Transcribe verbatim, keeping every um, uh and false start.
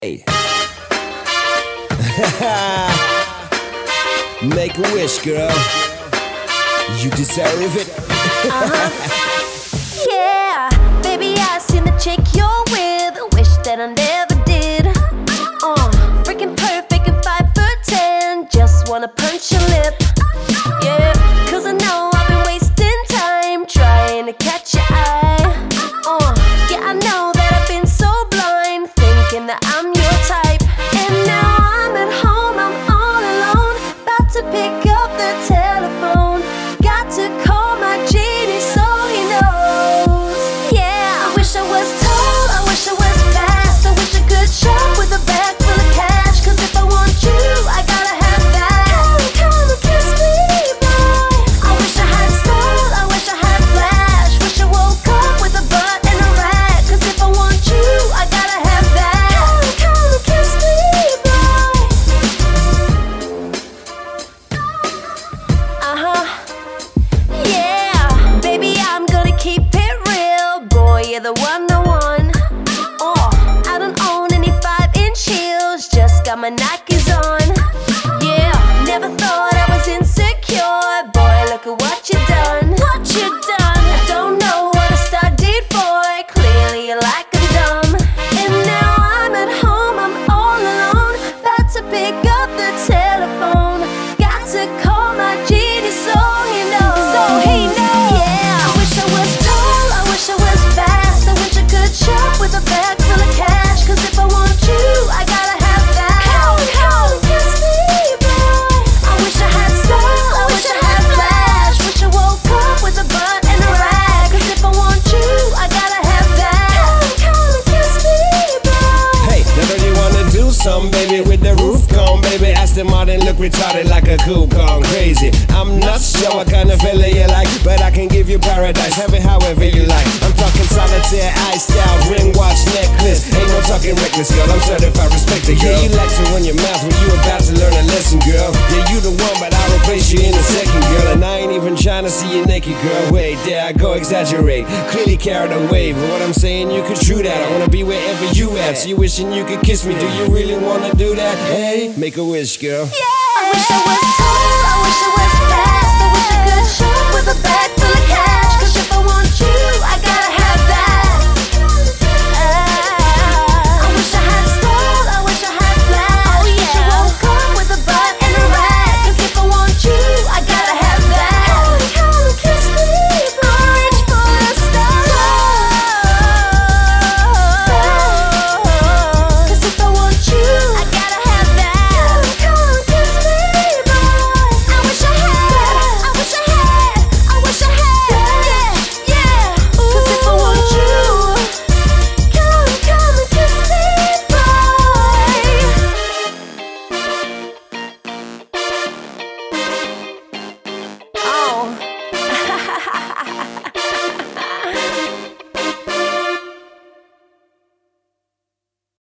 Hey. Make a wish, girl. You deserve it. uh-huh. Yeah, baby, I seen the chick you're with. A wish that I never did. Uh, freaking perfect and five foot ten. Just wanna punch your lip. Yeah, cause I know I've been wasting time trying to catch your eye. Uh, yeah, I know that I've been so blind, thinking that I'm your type. And now I'm at home, I'm all alone, about to pick up the telephone. Got to call my genie so he knows. Yeah, I wish I was tall, I wish I was fast, I wish I could shop with a bag full of cash. Cause if I want you, I gotta have that. Come, come and kiss me, boy. I wish I had style, I wish I had flash, wish I woke up with a butt and a rat. Cause if I want you, I gotta have that. Come, come and kiss me, boy. Uh-huh. Yeah, baby, I'm gonna keep it real. Boy, you're the one I want. Oh, I don't own any five-inch heels, just got my Nikes on. Yeah, never thought I was insecure. Boy, look at what you done. What you done? I don't know what I studied for. Clearly you like I'm dumb. And now I'm at home, I'm all alone, about to pick up the telephone. Got to call my genie so he knows. So he knows. Yeah, I wish I was tall, I wish I was fast, I wish I could shop with a bag full of cash. Cause if I want you, I gotta have that. Come, come and kiss me, boy. I wish I had style, I wish I had flash, wish I woke up with a butt and a rag. Cause if I want you, I gotta have that. Come, come and kiss me, boy. Hey, now don't you wanna do something, baby, with the roof gone, baby? Aston Martin look retarded like a coupe gone crazy. I'm not sure what kind of fella you like, but I can give you paradise, have it however you like. I'm talking solitaire, iced out, ring, watch, necklace. Ain't no talking reckless, girl, I'm certified, respected, girl. Yeah, you like to run your mouth when you about to learn a lesson, girl. Yeah, you the one, but I'll replace you in a second, girl. And I ain't even trying to see you naked, girl. Wait, there I go, exaggerate, clearly carried away. But what I'm saying, you could true that. I wanna be wherever you at. So you wishing you could kiss me, do you really wanna do that? Hey, make a wish, girl. Yeah, I wish I was tall.